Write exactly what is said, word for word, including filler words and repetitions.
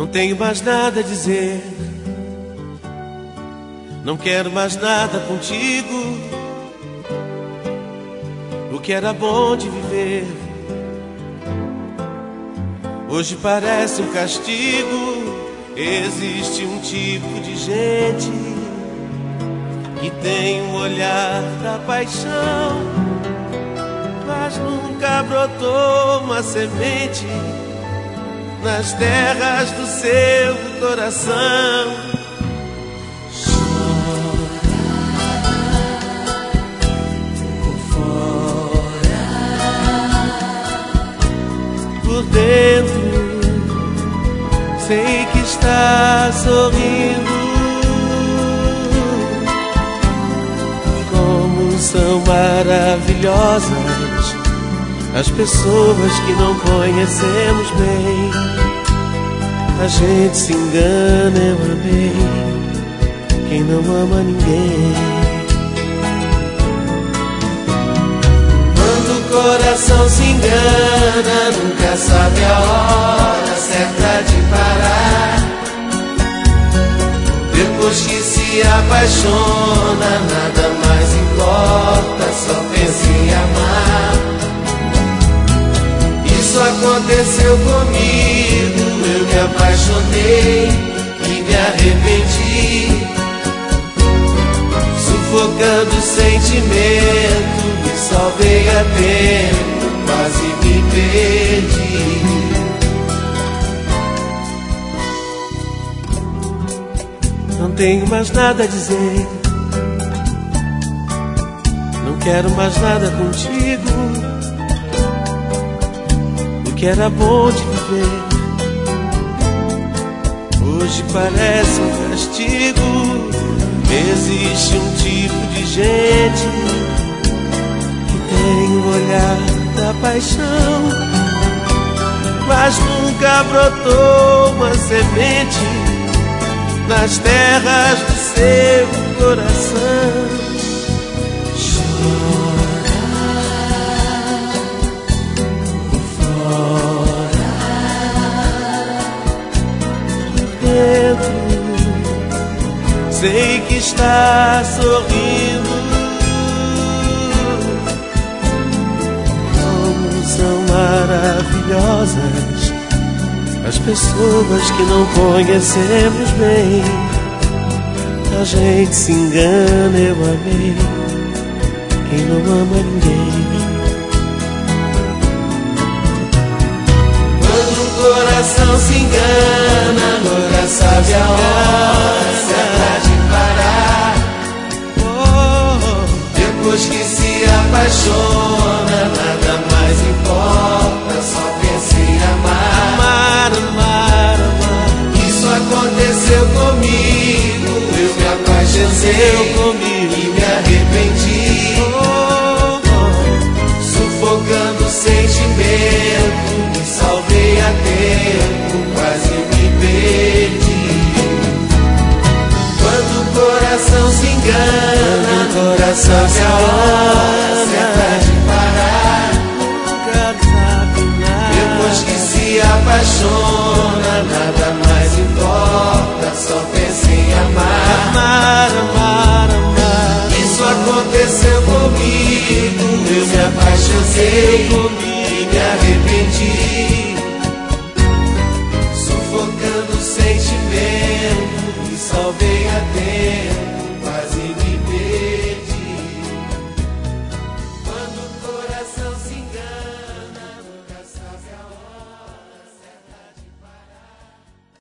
Não tenho mais nada a dizer, não quero mais nada contigo. O que era bom de viver hoje parece um castigo. Existe um tipo de gente que tem o olhar da paixão, mas nunca brotou uma semente nas terras do seu coração. Por dentro sei que está sorrindo. Como são maravilhosas as pessoas que não conhecemos bem. A gente se engana, eu amei quem não ama ninguém. Quando o coração se engana, nunca sabe a hora certa de parar. Depois que se apaixona, nada mais importa, só pensa em amar. Isso aconteceu comigo, eu me apaixonei e me arrependi, sufocando o sentimento, me salvei a tempo, quase me perdi. Não tenho mais nada a dizer, não quero mais nada contigo. O que era bom de viver hoje parece um castigo. Existe um tipo de gente que tem o olhar da paixão, mas nunca brotou uma semente nas terras do seu coração. Sei que está sorrindo. Como são maravilhosas as pessoas que não conhecemos bem. A gente se engana, eu amei quem não ama ninguém. Quando o coração se engana, nunca sabe a hora certa de parar. Depois que se apaixona, nada mais importa, só pensa em amar. Amar, amar, amar. Isso aconteceu comigo, eu me apaixonei comigo e me arrependi, oh, oh. Sufocando o sentimento, me salvei a tempo, quase me perdi. Quando o coração se engana, o coração se hora certa de parar. Depois que se apaixona, nada mais importa, só pensa em amar. Amar, amar, amar. Isso aconteceu comigo, eu me apaixonei